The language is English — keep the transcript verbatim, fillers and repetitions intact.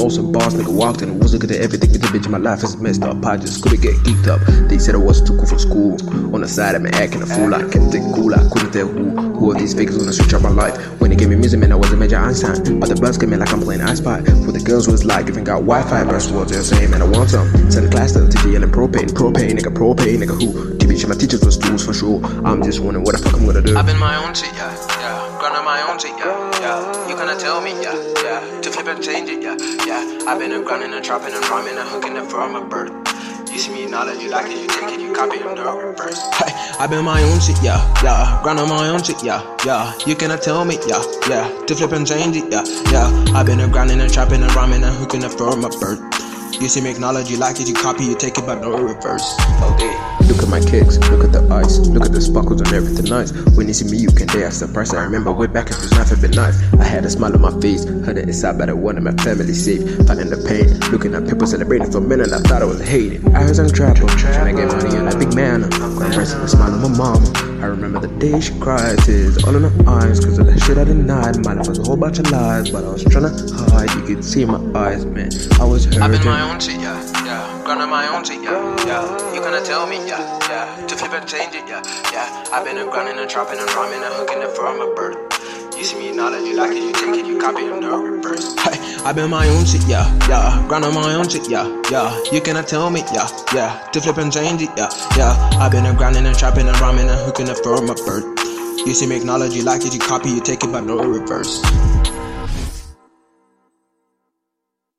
flow some bars, nigga walked in, was looking at everything with the bitch. My life is messed up, I just couldn't get geeked up. They said I was too cool for school. On the side, I've been acting a fool. I kept it cool, I couldn't tell who. Who of these fakers gonna switch up my life? When they gave me music, man, I was a major Einstein. But the buzz came in like I'm playing I Spy. What the girls was like, even got Wi-Fi. First words they're saying, man, I want some. Send the class to the T V yelling propane, propane, nigga, propane, nigga, who? T V, my teachers was tools for sure. I'm just wondering what the fuck I'm gonna do. I've been my own shit, yeah, yeah. Gone on my own shit, yeah, yeah. You gonna tell me, yeah, yeah. To flip and change it, yeah, yeah. I've been a grinding and chopping and rhyming and hooking it from a bird. You see me knowledge, you like it, you take it, you copy it, and do it reverse. Hey, I've been my own shit, yeah, yeah. Grind on my own shit, yeah, yeah. You cannot tell me, yeah, yeah. To flip and change it, yeah, yeah. I've been a grinding and chopping and rhyming and hooking it from a bird. You see me acknowledge, you like it, you copy, you take it, but no reverse. Okay. Look at my kicks, look at the ice, look at the sparkles on everything nice. When you see me, you can dare surprise. I remember way back, it was nothing but nice. I had a smile on my face, heard it inside, but I wanted my family safe. Finding the pain, looking at people celebrating for a minute, I thought I was hated. I was on trap, trying to get money in a big manner. Embracing the smile of my mama. I remember the day she cried, tears all in her eyes, cause of the shit I denied. My life was a whole bunch of lies, but I was trying to hide. You could see my eyes, man, I was hurting. I've been my own shit, yeah, yeah. Gone on my own shit, yeah, yeah. You gonna tell me, yeah, yeah. To flip and change it, yeah, yeah. I've been a grinding and chopping and rhyming and hooking it from a bird. You see me knowledge, you like it, you take it, you copy it, and do it reverse. Hey, I've been my own shit, yeah, yeah. Grind on my own shit, yeah, yeah. You cannot tell me, yeah, yeah. To flip and change it, yeah, yeah. I've been a grinding and chopping and rhyming and hooking it from a bird. You see me acknowledge, you like it, you copy, you take it, but no reverse.